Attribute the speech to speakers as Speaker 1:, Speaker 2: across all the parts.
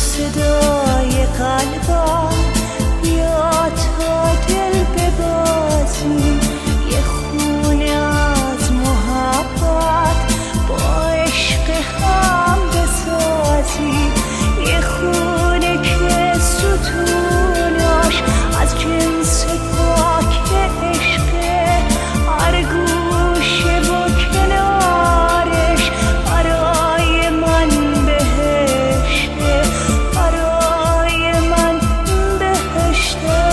Speaker 1: صدای قلبم بیا تا دل ببازیم، یه خونه از محبت با عشق هم بسازیم، یه خونه که ستوناش از جنس پاک عشقه، هر گوشه و کنارش برای من بهشته، برای من بهشته.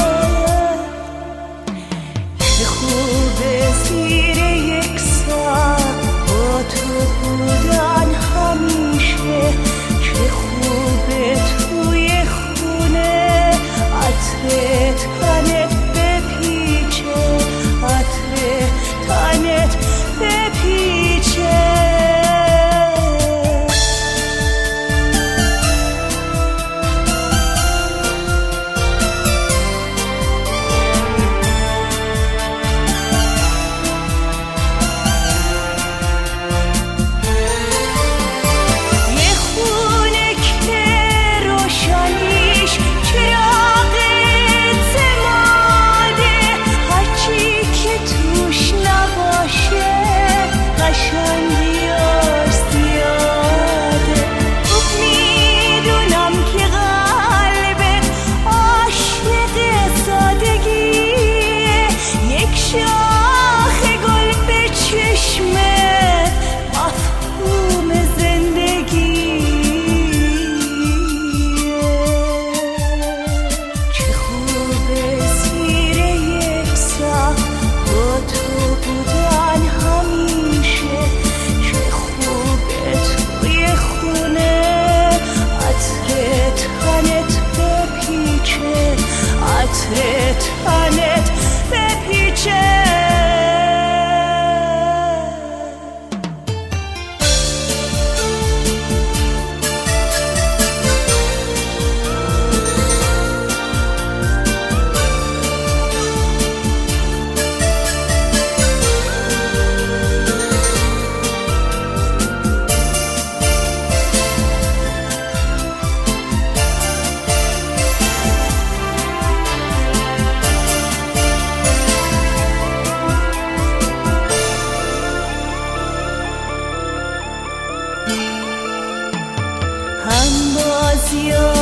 Speaker 1: چه خوبه زیر یک سر با تو بودن همیشه، چه خوبه توی خونه عطر تنت بپیچه، عطر تنت بپیچه. یه خونه که روشنیش چراغ اعتماده، هرچی که توش نباشه قشنگیاش زیاده. خوب میدونم که قلبت عاشق سادگیه، یک شاخ گل به چشمت مفهوم زندگیه. چه خوبه زیر یک سقف با تو بودن همیشه، چه خوبه توی خونه عطر تنت بپیچه، عطر تنت بپیچه. هم بازی